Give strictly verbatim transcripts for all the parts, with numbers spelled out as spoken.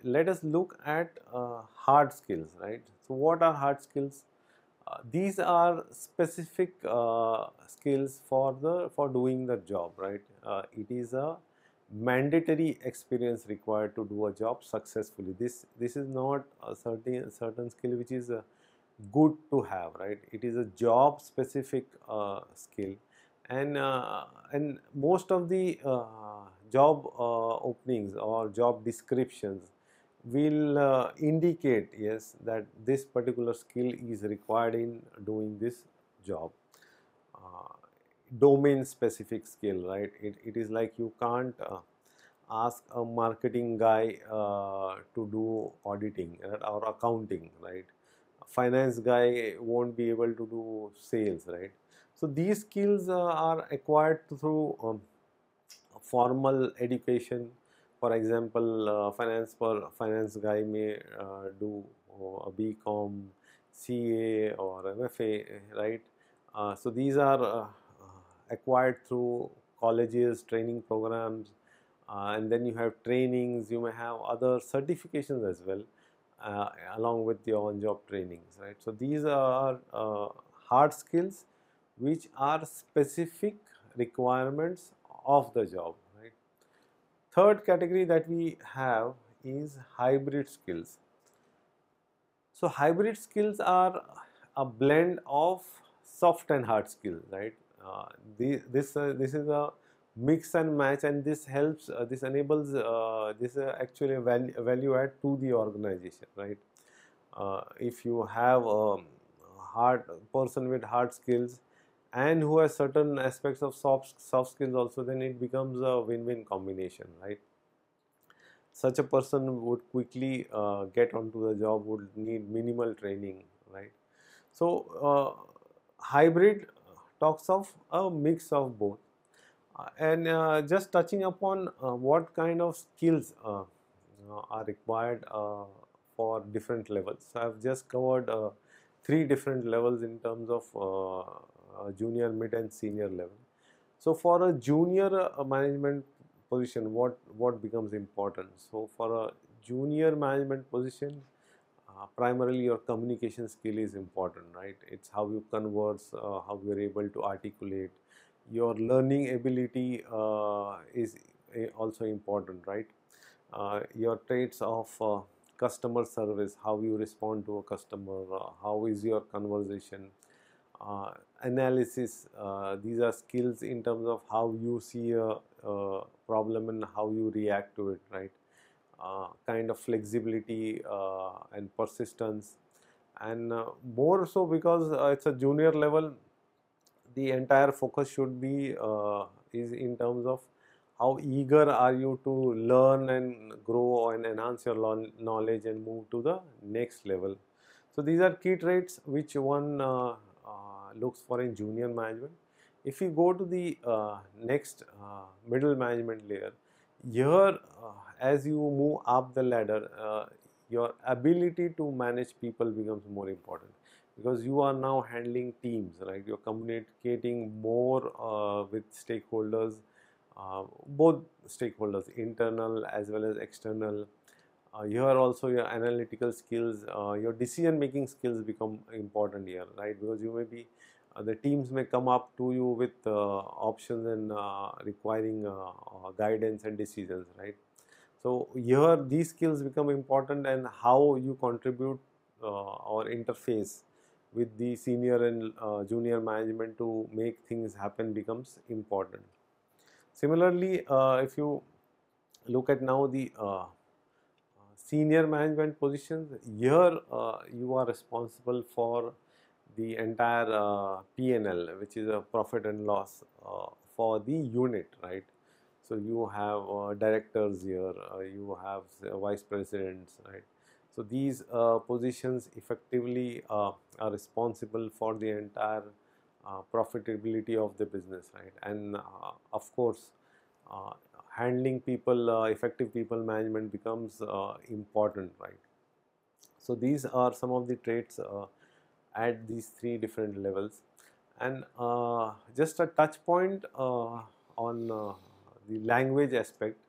let us look at uh, hard skills, right? So what are hard skills? Uh, these are specific uh, skills for the for doing the job, right? Uh, it is a mandatory experience required to do a job successfully. This this is not a certain certain skill which is uh, good to have, right? It is a job specific uh, skill, and uh, and most of the uh, job uh, openings or job descriptions will uh, indicate, yes, that this particular skill is required in doing this job. uh, Domain specific skill, right? It, it is like you can't uh, ask a marketing guy uh, to do auditing, right, or accounting, right? A finance guy won't be able to do sales, right? So these skills uh, are acquired through um, formal education. For example, uh, finance per finance guy may uh, do uh, a B Com, C A or M F A, right? Uh, so these are uh, uh, acquired through colleges, training programs, uh, and then you have trainings. You may have other certifications as well, uh, along with your on-job trainings, right? So these are uh, hard skills which are specific requirements of the job, right? Third category that we have is hybrid skills. So hybrid skills are a blend of soft and hard skills, right? Uh, the, this uh, this is a mix and match, and this helps. Uh, this enables. Uh, this uh, actually a value, a value add to the organization, right? Uh, if you have a hard person with hard skills and who has certain aspects of soft soft skills also, then it becomes a win-win combination, right? Such a person would quickly uh, get onto the job, would need minimal training, right? So uh, hybrid talks of a mix of both. Uh, and uh, just touching upon uh, what kind of skills uh, uh, are required uh, for different levels. So I've just covered uh, three different levels in terms of uh, uh, junior, mid and senior level. So for a junior uh, management position, what what becomes important? So for a junior management position, uh, primarily your communication skill is important, right? It's how you converse, uh, how you're able to articulate. Your learning ability uh, is uh, also important, right? Uh, your traits of uh, customer service, how you respond to a customer, uh, how is your conversation, uh, analysis. Uh, these are skills in terms of how you see a, a problem and how you react to it, right? Uh, kind of flexibility uh, and persistence, and uh, more so because uh, it's a junior level, the entire focus should be uh, is in terms of how eager are you to learn and grow and enhance your knowledge and move to the next level. So these are key traits which one uh, uh, looks for in junior management. If you go to the uh, next uh, middle management layer, here uh, as you move up the ladder, uh, your ability to manage people becomes more important, because you are now handling teams, right? You're communicating more uh, with stakeholders, uh, both stakeholders, internal as well as external. Uh, here also your analytical skills, uh, your decision making skills become important here, right? Because you may be, uh, the teams may come up to you with uh, options and uh, requiring uh, uh, guidance and decisions, right? So here these skills become important, and how you contribute uh, or interface with the senior and uh, junior management to make things happen becomes important. Similarly, uh, if you look at now the uh, senior management positions, here uh, you are responsible for the entire uh, P and L, which is a profit and loss uh, for the unit, right? So you have uh, directors here, uh, you have uh, vice presidents, right? So these uh, positions effectively uh, are responsible for the entire uh, profitability of the business, right? And uh, of course, uh, handling people, uh, effective people management becomes uh, important, right? So these are some of the traits uh, at these three different levels. And uh, just a touch point uh, on uh, the language aspect.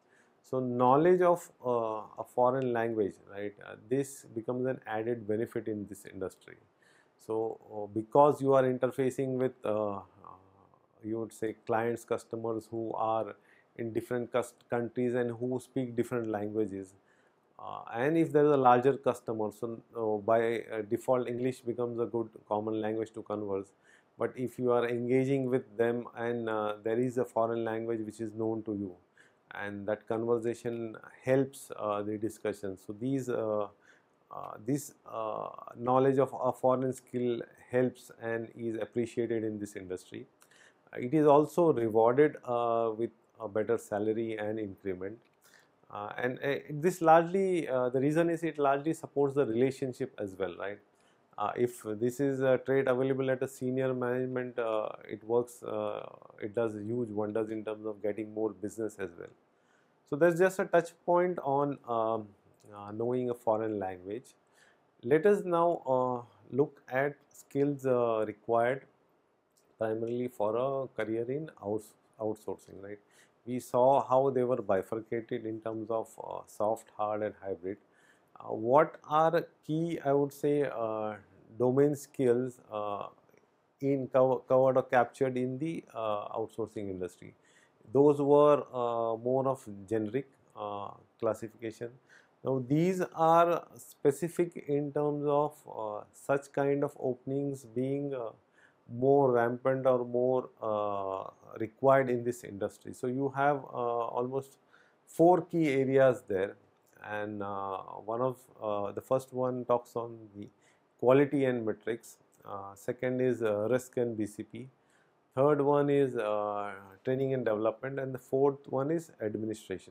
So knowledge of uh, a foreign language, right? Uh, this becomes an added benefit in this industry. So uh, because you are interfacing with, uh, uh, you would say, clients, customers who are in different countries and who speak different languages, uh, and if there is a larger customer, so uh, by uh, default English becomes a good common language to converse. But if you are engaging with them and uh, there is a foreign language which is known to you, and that conversation helps uh, the discussion. So these uh, uh, this uh, knowledge of a foreign skill helps and is appreciated in this industry. It is also rewarded uh, with a better salary and increment. Uh, and uh, this largely, uh, the reason is it largely supports the relationship as well, right? Uh, if this is a trade available at a senior management, uh, it works, uh, it does huge wonders in terms of getting more business as well. So that's just a touch point on um, uh, knowing a foreign language. Let us now uh, look at skills uh, required primarily for a career in outs outsourcing, right? We saw how they were bifurcated in terms of uh, soft, hard, and hybrid. Uh, what are key, I would say, uh, domain skills uh, in cover, covered or captured in the uh, outsourcing industry? Those were uh, more of generic uh, classification. Now these are specific in terms of uh, such kind of openings being uh, more rampant or more uh, required in this industry. So you have uh, almost four key areas there, and uh, one of uh, the first one talks on the quality and metrics. Uh, second is uh, risk and B C P. Third one is uh, training and development, and the fourth one is administration.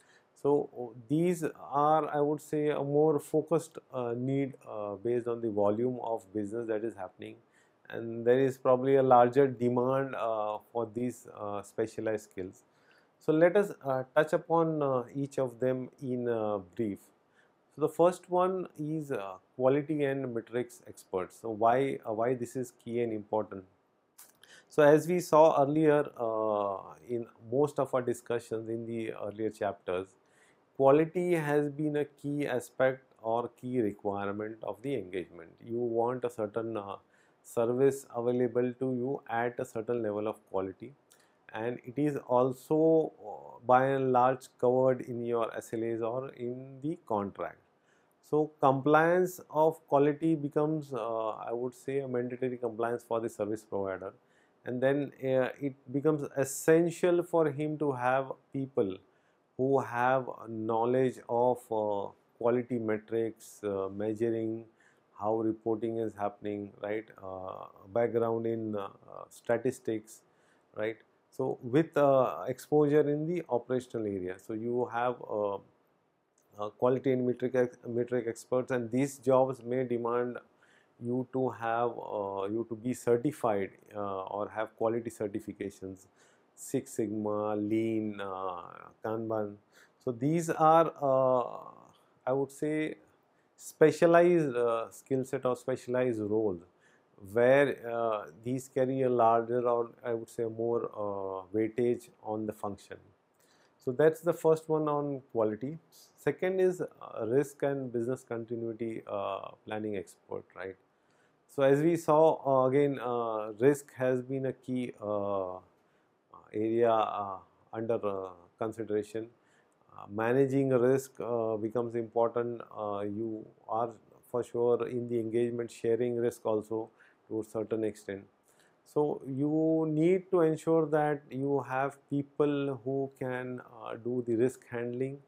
So these are, I would say, a more focused uh, need uh, based on the volume of business that is happening, and there is probably a larger demand uh, for these uh, specialized skills. So let us uh, touch upon uh, each of them in uh, brief. So the first one is uh, quality and metrics experts. So why uh, why this is key and important? So as we saw earlier uh, in most of our discussions in the earlier chapters, quality has been a key aspect or key requirement of the engagement. You want a certain uh, service available to you at a certain level of quality, and it is also uh, by and large covered in your S L As or in the contract. So compliance of quality becomes, uh, I would say, a mandatory compliance for the service provider, and then uh, it becomes essential for him to have people who have knowledge of uh, quality metrics, uh, measuring how reporting is happening, right? Uh, background in uh, uh, statistics, right? So with uh, exposure in the operational area, so you have uh, uh, quality and metric ex metric experts, and these jobs may demand you to have uh, you to be certified uh, or have quality certifications, Six Sigma, Lean, uh, Kanban. So these are, uh, I would say, specialized uh, skill set or specialized roles where uh, these carry a larger, or I would say more uh, weightage on the function. So that's the first one on quality. Second is uh, risk and business continuity uh, planning expert, right? So as we saw, uh, again, uh, risk has been a key uh, area uh, under uh, consideration. Uh, managing risk uh, becomes important. Uh, you are for sure in the engagement sharing risk also to a certain extent. So you need to ensure that you have people who can uh, do the risk handling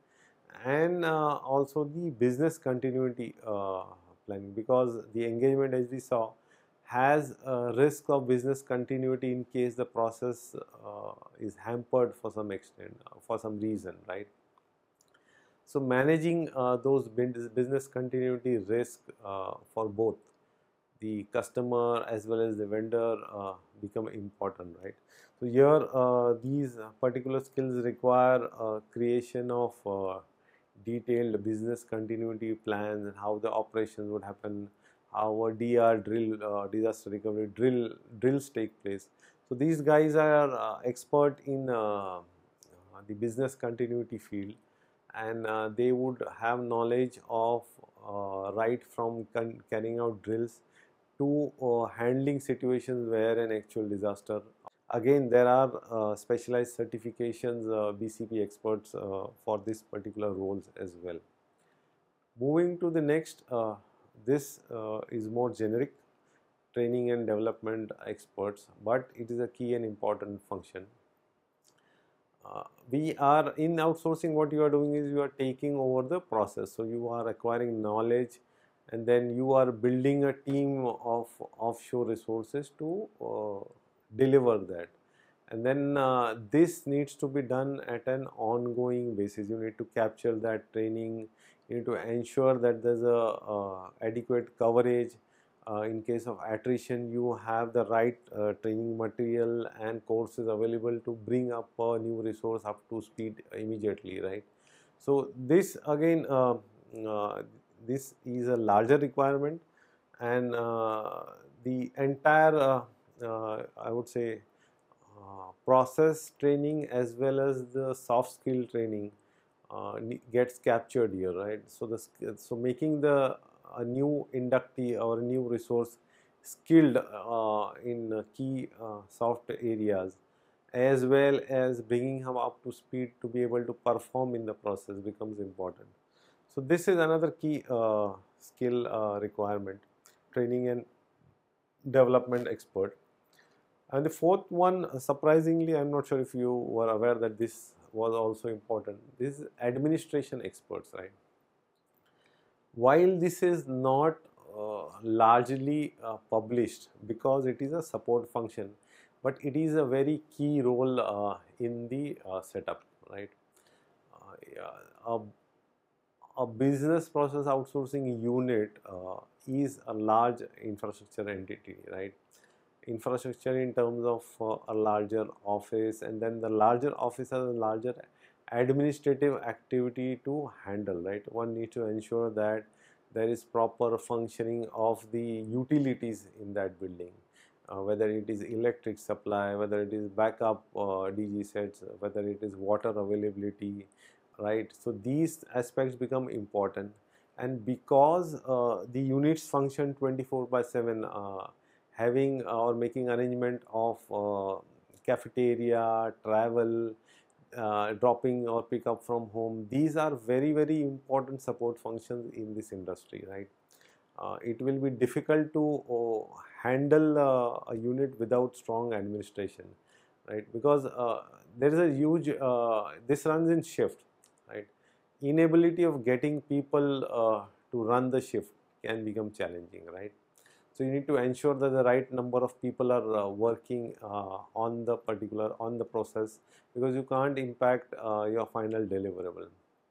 and uh, also the business continuity uh, planning, because the engagement, as we saw, has a risk of business continuity in case the process uh, is hampered for some extent, uh, for some reason, right? So managing uh, those business continuity risk uh, for both the customer as well as the vendor uh, become important, right? So here uh, these particular skills require uh, creation of uh, detailed business continuity plans and how the operations would happen, how a D R drill, uh, disaster recovery drill drills take place. So these guys are uh, expert in uh, uh, the business continuity field. and uh, they would have knowledge of uh, right from carrying out drills to uh, handling situations where an actual disaster. Again, there are uh, specialized certifications, uh, B C P experts uh, for this particular roles as well. Moving to the next, uh, this uh, is more generic, training and development experts, but it is a key and important function. Uh, we are in outsourcing, what you are doing is you are taking over the process. So you are acquiring knowledge, and then you are building a team of offshore resources to uh, deliver that. And then uh, this needs to be done at an ongoing basis. You need to capture that training, you need to ensure that there's a uh, adequate coverage. Uh, in case of attrition, you have the right uh, training material and courses available to bring up a new resource up to speed immediately, right? So this again, uh, uh, this is a larger requirement, and uh, the entire uh, uh, I would say uh, process training as well as the soft skill training uh, gets captured here, right? So the so making the a new inductee or a new resource skilled uh, in uh, key uh, soft areas, as well as bringing him up to speed to be able to perform in the process, becomes important. So this is another key uh, skill uh, requirement, training and development expert. And the fourth one, surprisingly, I'm not sure if you were aware that this was also important. This is administration experts, right? While this is not uh, largely uh, published because it is a support function, but it is a very key role uh, in the uh, setup, right? Uh, yeah, a, a business process outsourcing unit uh, is a large infrastructure entity, right? Infrastructure in terms of uh, a larger office, and then the larger office has a larger administrative activity to handle, right? One needs to ensure that there is proper functioning of the utilities in that building, uh, whether it is electric supply, whether it is backup uh, D G sets, whether it is water availability, right? So these aspects become important, and because uh, the units function twenty-four by seven, uh, having or making arrangement of uh, cafeteria, travel, uh, dropping or pick up from home, these are very very important support functions in this industry, right? Uh, it will be difficult to uh, handle uh, a unit without strong administration, right? Because uh, there is a huge uh, this runs in shift, right? Inability of getting people uh, to run the shift can become challenging, right? So you need to ensure that the right number of people are uh, working uh, on the particular on the process, because you can't impact uh, your final deliverable.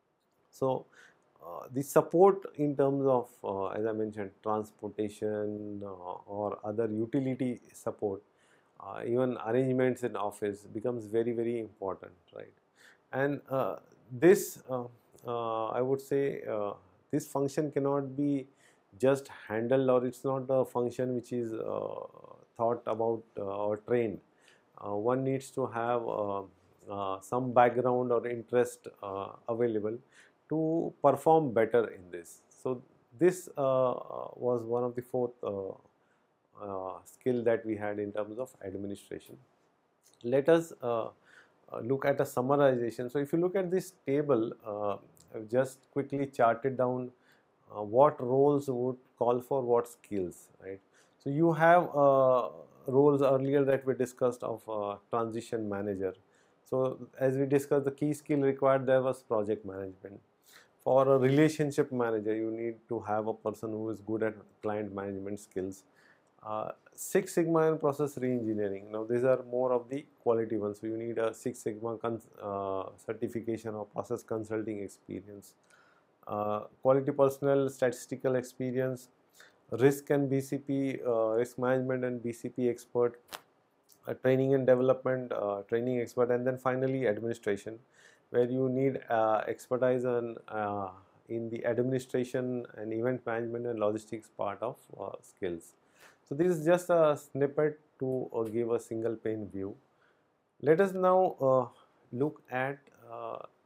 So uh, the support in terms of uh, as I mentioned, transportation uh, or other utility support, uh, even arrangements in office becomes very very important, right? And uh, this uh, uh, I would say uh, this function cannot be just handled, or it's not a function which is uh, thought about uh, or trained. Uh, one needs to have uh, uh, some background or interest uh, available to perform better in this. So this uh, was one of the fourth uh, uh, skill that we had in terms of administration. Let us uh, uh, look at a summarization. So if you look at this table, uh, I've just quickly charted down uh, what roles would call for what skills, right? So you have uh, roles earlier that we discussed of uh, transition manager. So as we discussed, the key skill required there was project management. For a relationship manager, you need to have a person who is good at client management skills. Uh, Six Sigma and process reengineering. Now these are more of the quality ones. So you need a Six Sigma uh, certification or process consulting experience. Uh, quality personnel, statistical experience, risk and B C P, uh, risk management and B C P expert, uh, training and development, uh, training expert, and then finally administration, where you need uh, expertise on, uh, in the administration and event management and logistics part of uh, skills. So this is just a snippet to uh, give a single pane view. Let us now uh, look at uh,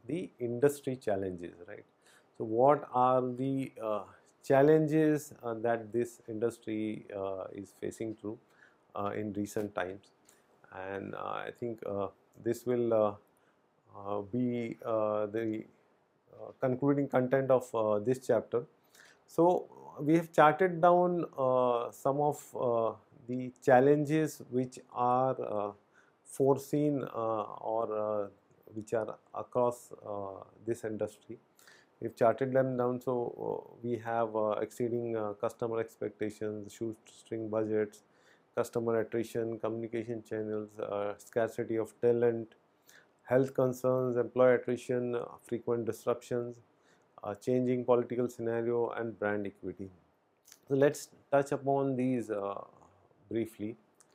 the industry challenges, right? So what are the uh, challenges uh, that this industry uh, is facing through uh, in recent times, and uh, I think uh, this will uh, uh, be uh, the uh, concluding content of uh, this chapter. So we have charted down uh, some of uh, the challenges which are uh, foreseen uh, or uh, which are across uh, this industry. We've charted them down. So uh, we have uh, exceeding uh, customer expectations, shoestring budgets, customer attrition, communication channels, uh, scarcity of talent, health concerns, employee attrition, uh, frequent disruptions, uh, changing political scenario, and brand equity. So let's touch upon these uh, briefly.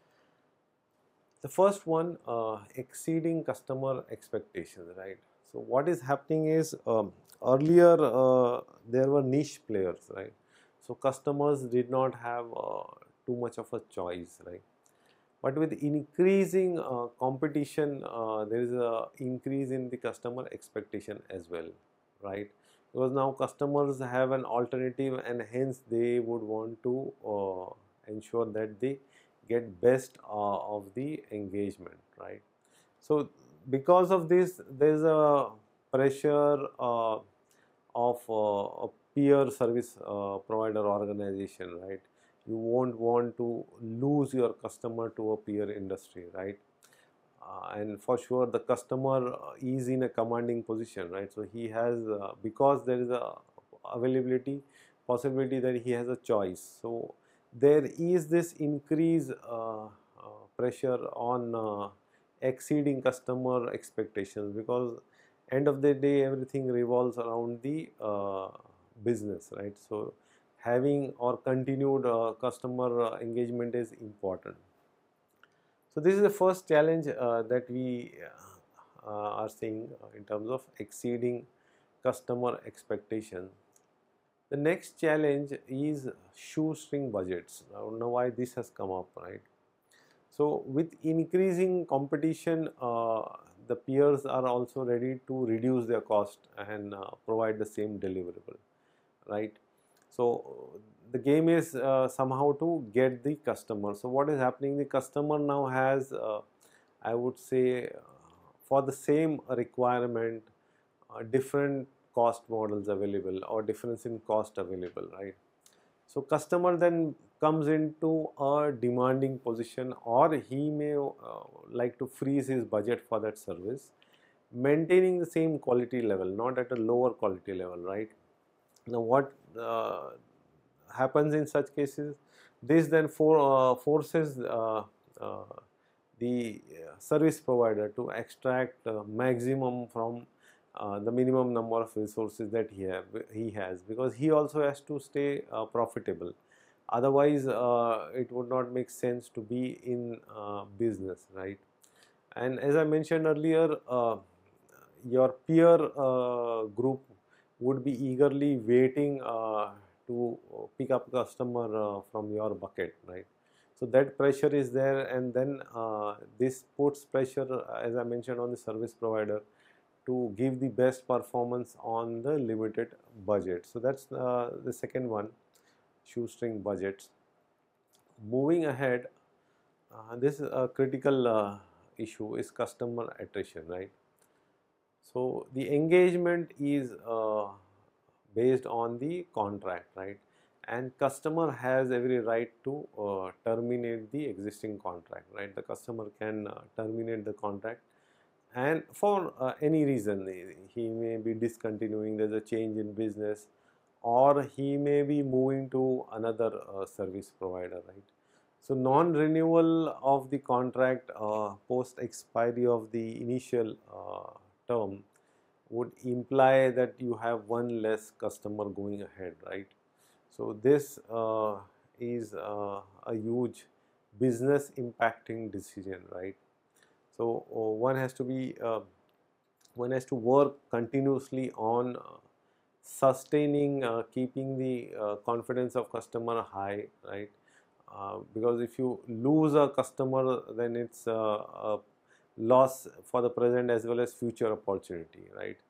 The first one, uh, exceeding customer expectations, right? So what is happening is, um, earlier uh, there were niche players, right? So customers did not have uh, too much of a choice, right? But with increasing uh, competition, uh, there is a increase in the customer expectation as well, right? Because now customers have an alternative, and hence they would want to uh, ensure that they get best uh, of the engagement, right? So because of this, there is a pressure uh, of uh, a peer service uh, provider organization, right? You won't want to lose your customer to a peer industry, right? Uh, and for sure the customer uh, is in a commanding position, right? So he has uh, because there is a availability possibility that he has a choice. So there is this increase uh, uh, pressure on uh, exceeding customer expectations, because end of the day everything revolves around the uh, business, right? So having or continued uh, customer uh, engagement is important. So this is the first challenge uh, that we uh, are seeing uh, in terms of exceeding customer expectation. The next challenge is shoestring budgets. I don't know why this has come up, right? So with increasing competition, uh, the peers are also ready to reduce their cost and uh, provide the same deliverable, right? So the game is uh, somehow to get the customer. So what is happening? The customer now has, uh, I would say, uh, for the same requirement, uh, different cost models available or difference in cost available, right? So customer then comes into a demanding position, or he may uh, like to freeze his budget for that service, maintaining the same quality level, not at a lower quality level, right? Now what uh, happens in such cases? This then for, uh, forces uh, uh, the service provider to extract uh, maximum from uh, the minimum number of resources that he have he has, because he also has to stay uh, profitable. Otherwise uh, it would not make sense to be in uh, business, right? And as I mentioned earlier, uh, your peer uh, group would be eagerly waiting uh, to pick up customer uh, from your bucket, right? So that pressure is there, and then uh, this puts pressure, uh, as I mentioned, on the service provider to give the best performance on the limited budget. So that's uh, the second one, shoestring budgets. Moving ahead, uh, this is a critical uh, issue is customer attrition, right? So the engagement is uh, based on the contract, right? And customer has every right to uh, terminate the existing contract, right? The customer can uh, terminate the contract, and for uh, any reason, he may be discontinuing, there's a change in business, or he may be moving to another uh, service provider, right? So non-renewal of the contract uh, post expiry of the initial uh, term would imply that you have one less customer going ahead, right? So this uh, is uh, a huge business impacting decision, right? So uh, one has to be uh, one has to work continuously on uh, sustaining, uh, keeping the uh, confidence of customer high, right? Uh, because if you lose a customer, then it's uh, a loss for the present as well as future opportunity, right?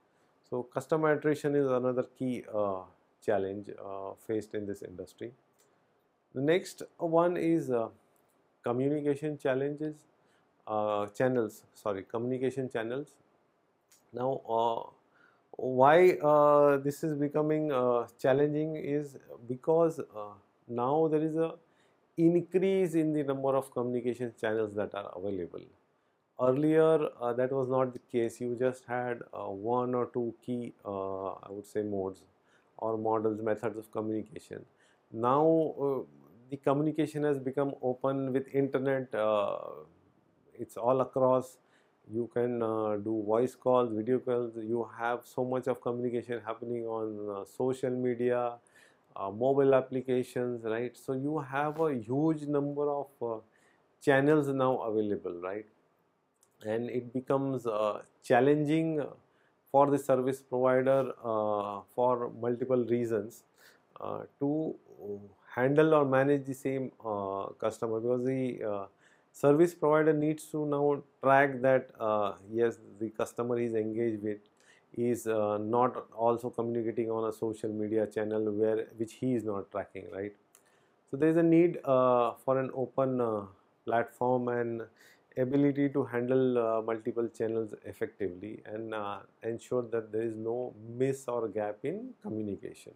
So customer attrition is another key uh, challenge uh, faced in this industry. The next one is uh, communication challenges, uh, channels, sorry, communication channels. Now, uh, why uh, this is becoming uh, challenging is because uh, now there is a increase in the number of communication channels that are available. Earlier, uh, that was not the case. You just had uh, one or two key, uh, I would say, modes or models, methods of communication. Now, uh, the communication has become open with internet. Uh, it's all across. You can uh, do voice calls, video calls. You have so much of communication happening on uh, social media, uh, mobile applications, right? So you have a huge number of uh, channels now available, right? And it becomes uh, challenging for the service provider uh, for multiple reasons uh, to handle or manage the same uh, customer, because the uh, service provider needs to now track that uh, yes, the customer is engaged with is uh, not also communicating on a social media channel where which he is not tracking, right? So there is a need uh, for an open uh, platform and ability to handle uh, multiple channels effectively and uh, ensure that there is no miss or gap in communication.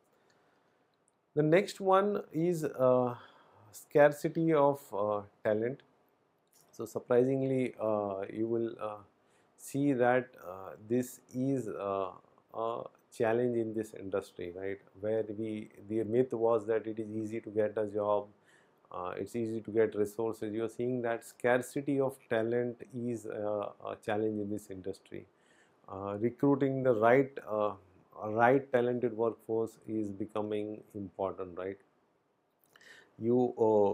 The next one is uh, scarcity of uh, talent. So surprisingly, uh, you will uh, see that uh, this is uh, a challenge in this industry, right? Where we the myth was that it is easy to get a job, uh, it's easy to get resources. You are seeing that scarcity of talent is uh, a challenge in this industry. Uh, recruiting the right uh, right talented workforce is becoming important, right? You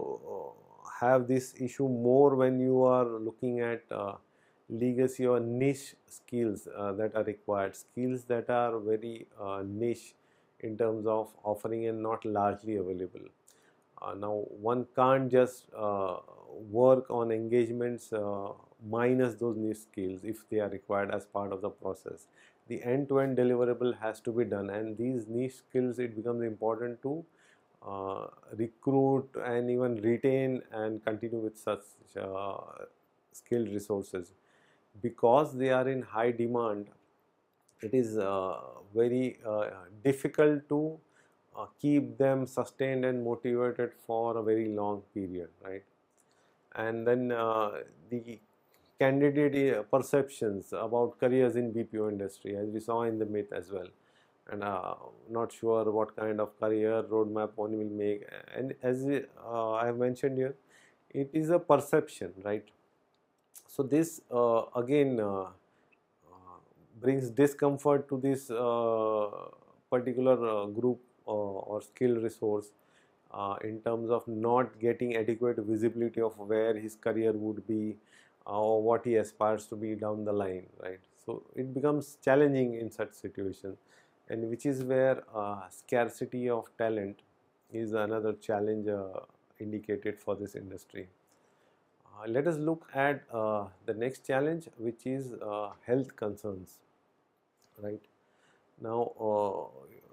uh, have this issue more when you are looking at uh, legacy or niche skills uh, that are required, skills that are very uh, niche in terms of offering and not largely available. Uh, now, one can't just uh, work on engagements uh, minus those niche skills if they are required as part of the process. The end-to-end deliverable has to be done, and these niche skills, it becomes important to uh, recruit and even retain and continue with such uh, skilled resources, because they are in high demand. It is uh, very uh, difficult to uh, keep them sustained and motivated for a very long period, right? And then uh, the candidate uh, perceptions about careers in B P O industry, as we saw in the myth as well, and uh, not sure what kind of career roadmap one will make. And as uh, I have mentioned here, it is a perception, right? So this uh, again uh, uh, brings discomfort to this uh, particular uh, group uh, or skill resource uh, in terms of not getting adequate visibility of where his career would be uh, or what he aspires to be down the line, right? So it becomes challenging in such situations, and which is where uh, scarcity of talent is another challenge uh, indicated for this industry. Uh, let us look at uh, the next challenge, which is uh, health concerns, right? Now, uh,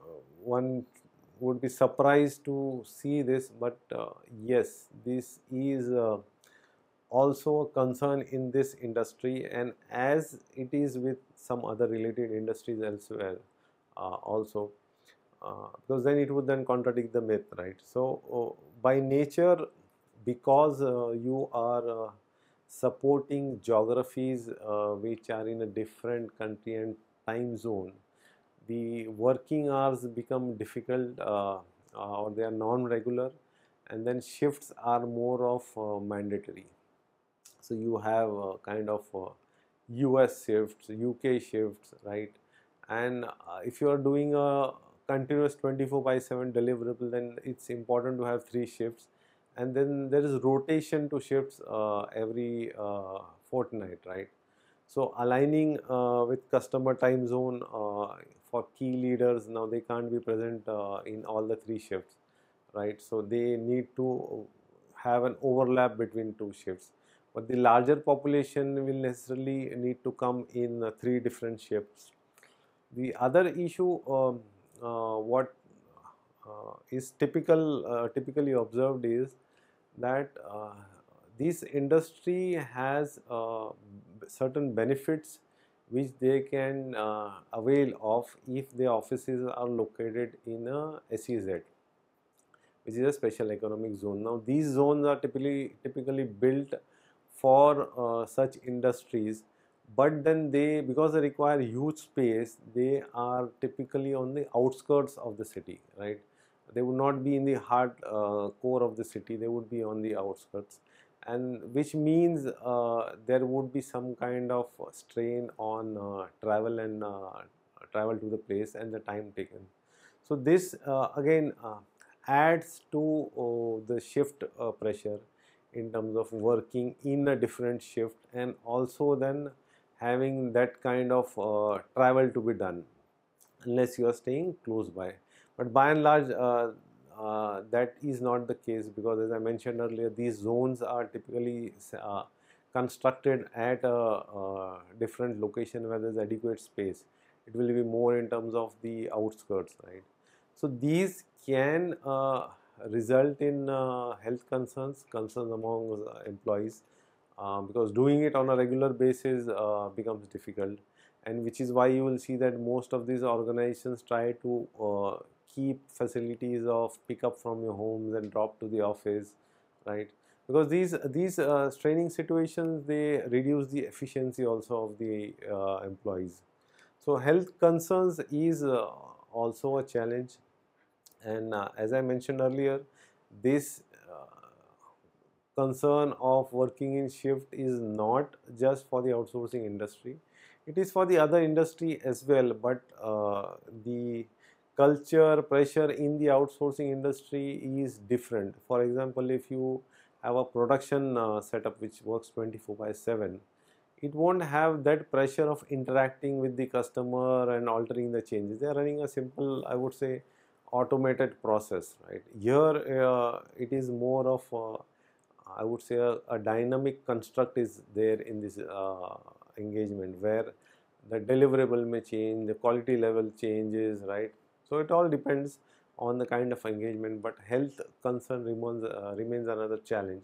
one would be surprised to see this, but uh, yes, this is uh, also a concern in this industry, and as it is with some other related industries elsewhere uh, also, uh, because then it would then contradict the myth, right? So, uh, by nature, because uh, you are uh, supporting geographies uh, which are in a different country and time zone, the working hours become difficult uh, uh, or they are non-regular, and then shifts are more of uh, mandatory. So you have uh, kind of uh, U S shifts, U K shifts, right? And uh, if you are doing a continuous twenty-four by seven deliverable, then it's important to have three shifts, and then there is rotation to shifts uh, every uh, fortnight, right? So aligning uh, with customer time zone uh, for key leaders, now they can't be present uh, in all the three shifts, right? So they need to have an overlap between two shifts. But the larger population will necessarily need to come in uh, three different shifts. The other issue, um, uh, what uh, is typical, uh, typically observed is that uh, this industry has uh, certain benefits which they can uh, avail of if the offices are located in a S E Z, which is a special economic zone. Now these zones are typically typically built for uh, such industries, but then they, because they require huge space, they are typically on the outskirts of the city, right? They would not be in the hard uh, core of the city, they would be on the outskirts, and which means uh, there would be some kind of strain on uh, travel and uh, travel to the place and the time taken. So this uh, again uh, adds to uh, the shift uh, pressure in terms of working in a different shift, and also then having that kind of uh, travel to be done unless you are staying close by. But by and large, uh, uh, that is not the case, because as I mentioned earlier, these zones are typically uh, constructed at a, uh, different location where there is adequate space. It will be more in terms of the outskirts, right? So these can uh, result in uh, health concerns, concerns among uh, employees, uh, because doing it on a regular basis uh, becomes difficult, and which is why you will see that most of these organizations try to uh, keep facilities of pick up from your homes and drop to the office, right? Because these these uh, straining situations, they reduce the efficiency also of the uh, employees. So health concerns is uh, also a challenge, and uh, as I mentioned earlier, this uh, concern of working in shift is not just for the outsourcing industry, it is for the other industry as well. But uh, the culture pressure in the outsourcing industry is different. For example, if you have a production uh, setup which works twenty-four by seven, it won't have that pressure of interacting with the customer and altering the changes. They are running a simple, I would say, automated process, right? Here uh, it is more of uh, I would say a, a dynamic construct is there in this uh, engagement, where the deliverable may change, the quality level changes, right? So it all depends on the kind of engagement, but health concern remains uh, remains another challenge.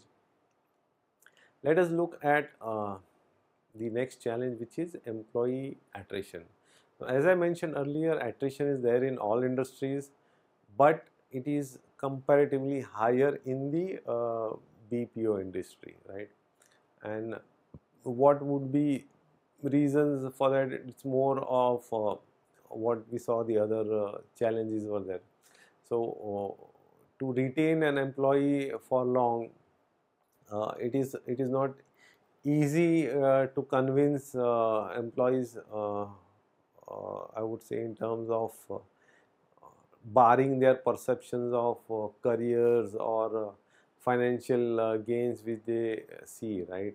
Let us look at uh, the next challenge, which is employee attrition. As I mentioned earlier, attrition is there in all industries, but it is comparatively higher in the uh, B P O industry, right? And what would be reasons for that? It's more of uh, what we saw, the other uh, challenges were there. So uh, to retain an employee for long, uh, it is it is not easy uh, to convince uh, employees, uh, uh, I would say, in terms of uh, barring their perceptions of uh, careers or uh, financial uh, gains which they see, right?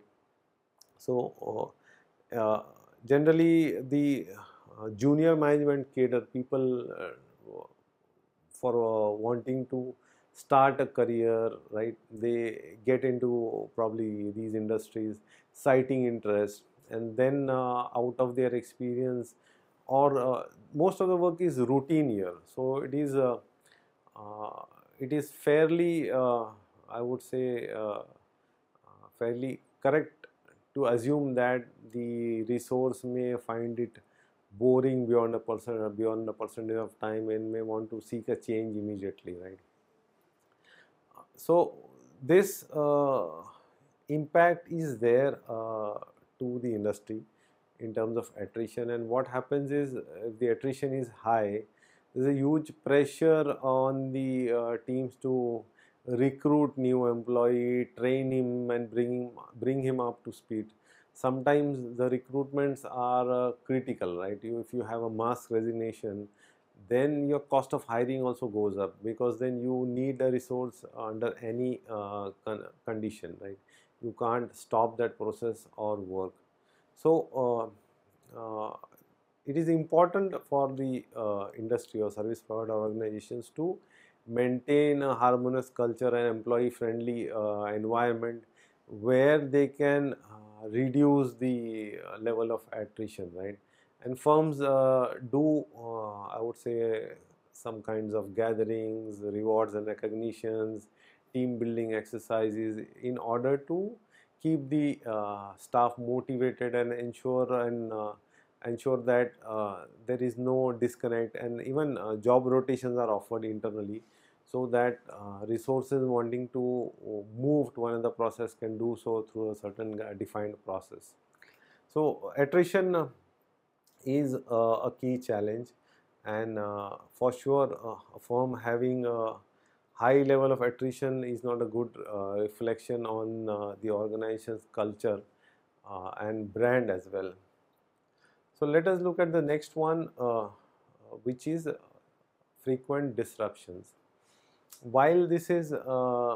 So uh, uh, generally the uh, junior management cadre people uh, for uh, wanting to start a career, right? They get into probably these industries citing interest, and then uh, out of their experience, or uh, most of the work is routine here, so it is uh, uh, it is fairly uh, I would say uh, uh, fairly correct to assume that the resource may find it boring beyond a person beyond a percentage of time, and may want to seek a change immediately, right? So this uh, impact is there uh, to the industry in terms of attrition. And what happens is, if the attrition is high, there is a huge pressure on the uh, teams to recruit new employee, train him, and bring him, bring him up to speed. Sometimes the recruitments are uh, critical, right? You, if you have a mass resignation, then your cost of hiring also goes up, because then you need a resource under any uh, con condition, right? You can't stop that process or work. So uh, uh, it is important for the uh, industry or service provider organizations to maintain a harmonious culture and employee friendly uh, environment, where they can uh, reduce the uh, level of attrition, right? And firms uh, do, uh, I would say, some kinds of gatherings, rewards and recognitions, team building exercises in order to keep the uh, staff motivated and ensure and uh, ensure that uh, there is no disconnect, and even uh, job rotations are offered internally so that uh, resources wanting to move to another process can do so through a certain uh, defined process. So attrition uh, is uh, a key challenge, and uh, for sure uh, a firm having a high level of attrition is not a good uh, reflection on uh, the organization's culture uh, and brand as well. So let us look at the next one, uh, which is frequent disruptions. While this is uh,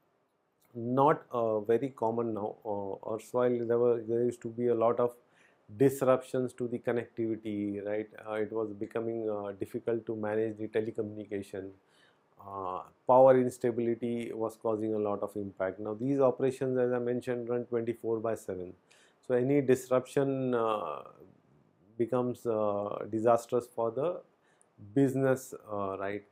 not uh, very common now, uh, erstwhile there were there used to be a lot of disruptions to the connectivity, right? Uh, it was becoming uh, difficult to manage the telecommunication. Uh, power instability was causing a lot of impact. Now these operations, as I mentioned, run twenty-four by seven. So any disruption uh, becomes uh, disastrous for the business, uh, right?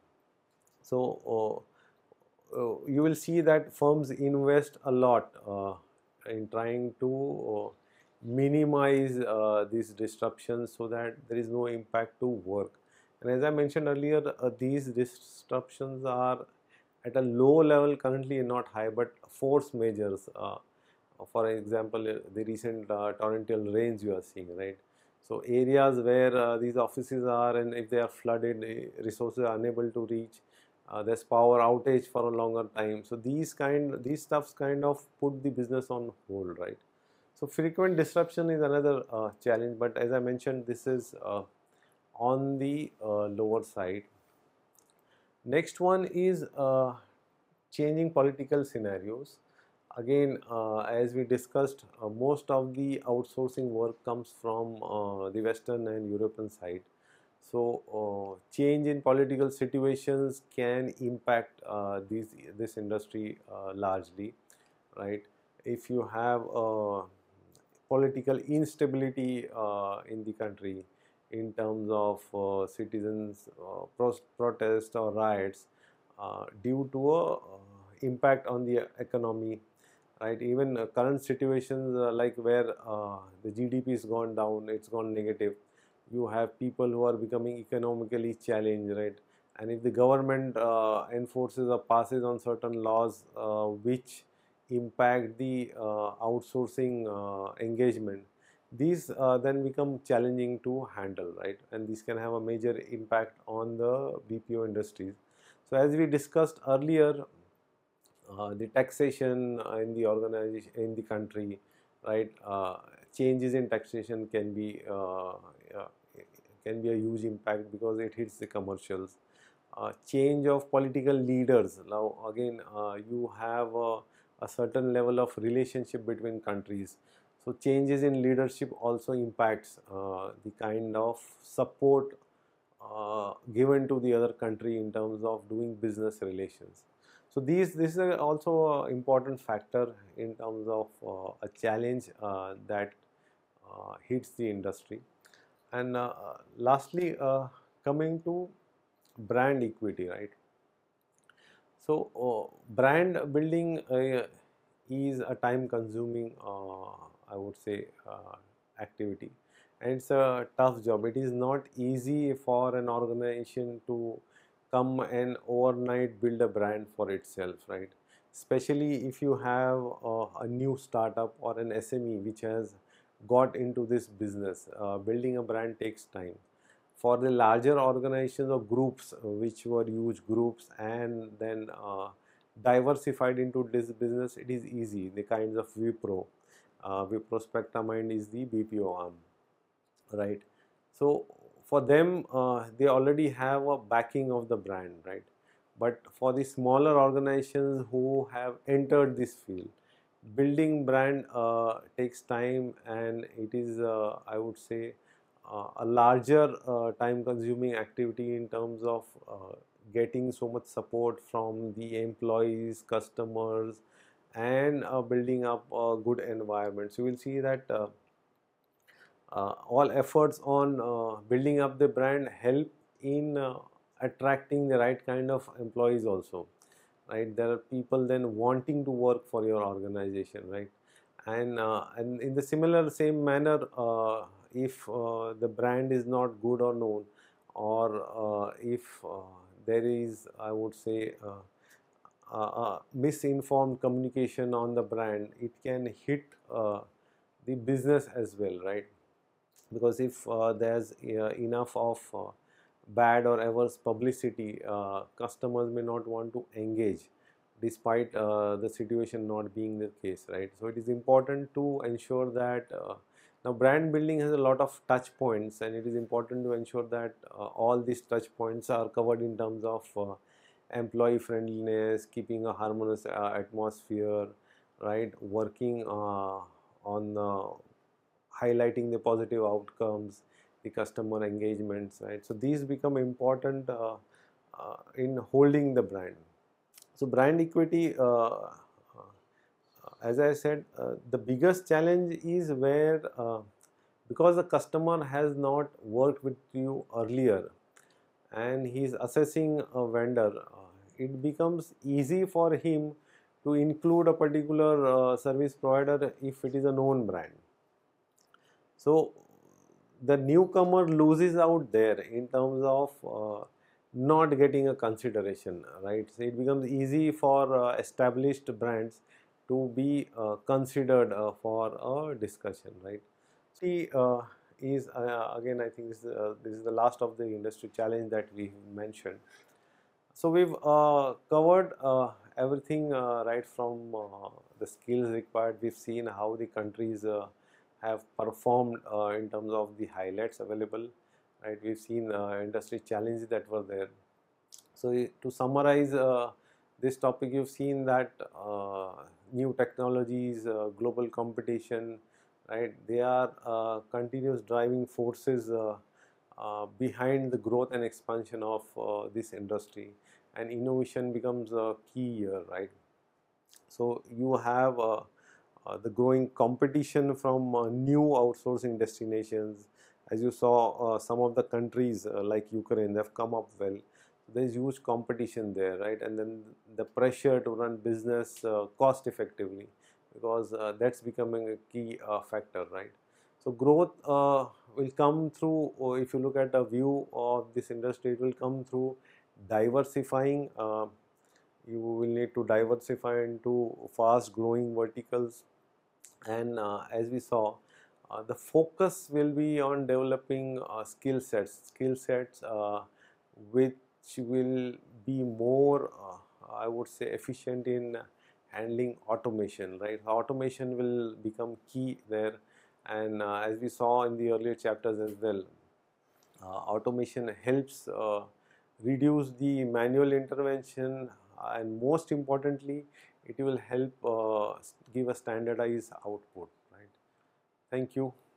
So uh, uh, you will see that firms invest a lot uh, in trying to uh, minimize uh, these disruptions so that there is no impact to work. And as I mentioned earlier, uh, these disruptions are at a low level currently, not high, but force measures. Uh, for example, uh, the recent uh, torrential rains you are seeing, right? So areas where uh, these offices are, and if they are flooded, uh, resources are unable to reach. Uh, there's power outage for a longer time. So these kind, these stuffs kind of put the business on hold, right? So frequent disruption is another uh, challenge, but as I mentioned, this is uh, on the uh, lower side. Next one is uh, changing political scenarios. Again, uh, as we discussed, uh, most of the outsourcing work comes from uh, the Western and European side. So uh, change in political situations can impact uh, these, this industry uh, largely, right? If you have uh, political instability uh, in the country in terms of uh, citizens uh, pro- protest or riots uh, due to a uh, impact on the economy, right? Even uh, current situations uh, like where uh, the G D P is gone down, it's gone negative. You have people who are becoming economically challenged, right? And if the government uh, enforces or passes on certain laws uh, which impact the uh, outsourcing uh, engagement, these uh, then become challenging to handle, right? And this can have a major impact on the B P O industries. So as we discussed earlier, uh, the taxation uh, in the organization, in the country, right? Uh, changes in taxation can be uh, uh, can be a huge impact because it hits the commercials. Uh, change of political leaders. Now again, uh, you have a, a certain level of relationship between countries. So changes in leadership also impacts uh, the kind of support uh, given to the other country in terms of doing business relations. So these this is also an important factor in terms of uh, a challenge uh, that uh, hits the industry. And uh, lastly, uh, coming to brand equity, right? So uh, brand building uh, is a time consuming, uh, I would say, uh, activity, and it's a tough job. It is not easy for an organization to come and overnight build a brand for itself, right? Especially if you have uh, a new startup or an S M E which has got into this business. Uh, building a brand takes time. For the larger organizations or groups, uh, which were huge groups and then uh, diversified into this business, it is easy. The kinds of Wipro, uh, Wipro Spectramind is the B P O arm, right? So for them, uh, they already have a backing of the brand, right? But for the smaller organizations who have entered this field, building brand uh, takes time, and it is, uh, I would say, uh, a larger uh, time consuming activity in terms of uh, getting so much support from the employees, customers, and uh, building up a good environment. So you will see that uh, uh, all efforts on uh, building up the brand help in uh, attracting the right kind of employees also, right? There are people then wanting to work for your organization, right? And uh, and in the similar same manner, uh, if uh, the brand is not good or known, or uh, if uh, there is, I would say, uh, uh, uh, misinformed communication on the brand, it can hit uh, the business as well, right? Because if uh, there's uh, enough of uh, bad or adverse publicity, uh, customers may not want to engage despite uh, the situation not being the case, right? So it is important to ensure that uh, now brand building has a lot of touch points, and it is important to ensure that uh, all these touch points are covered in terms of uh, employee friendliness, keeping a harmonious uh, atmosphere, right? Working uh, on uh, highlighting the positive outcomes, the customer engagements, right? So these become important uh, uh, in holding the brand. So brand equity, uh, uh, as I said, uh, the biggest challenge is where uh, because the customer has not worked with you earlier and he is assessing a vendor, uh, it becomes easy for him to include a particular uh, service provider if it is a known brand. So the newcomer loses out there in terms of uh, not getting a consideration, right? So it becomes easy for uh, established brands to be uh, considered uh, for a discussion, right? See, uh, is uh, again, I think this, uh, this is the last of the industry challenge that we mentioned. So we've uh, covered uh, everything uh, right from uh, the skills required. We've seen how the countries uh, have performed uh, in terms of the highlights available. Right, we've seen uh, industry challenges that were there. So to summarize uh, this topic, you've seen that uh, new technologies, uh, global competition, right? They are uh, continuous driving forces uh, uh, behind the growth and expansion of uh, this industry, and innovation becomes a key here, right? So you have uh, uh, the growing competition from uh, new outsourcing destinations. As you saw, uh, some of the countries uh, like Ukraine, they've come up well. There's huge competition there, right? And then the pressure to run business uh, cost effectively, because uh, that's becoming a key uh, factor, right? So growth uh, will come through, or if you look at a view of this industry, it will come through diversifying. Uh, you will need to diversify into fast growing verticals, and uh, as we saw, uh, the focus will be on developing uh, skill sets skill sets uh, which will be more, uh, I would say, efficient in handling automation, right? Automation will become key there, and uh, as we saw in the earlier chapters as well, uh, automation helps uh, reduce the manual intervention, and most importantly, it will help uh, give a standardized output, right? Thank you.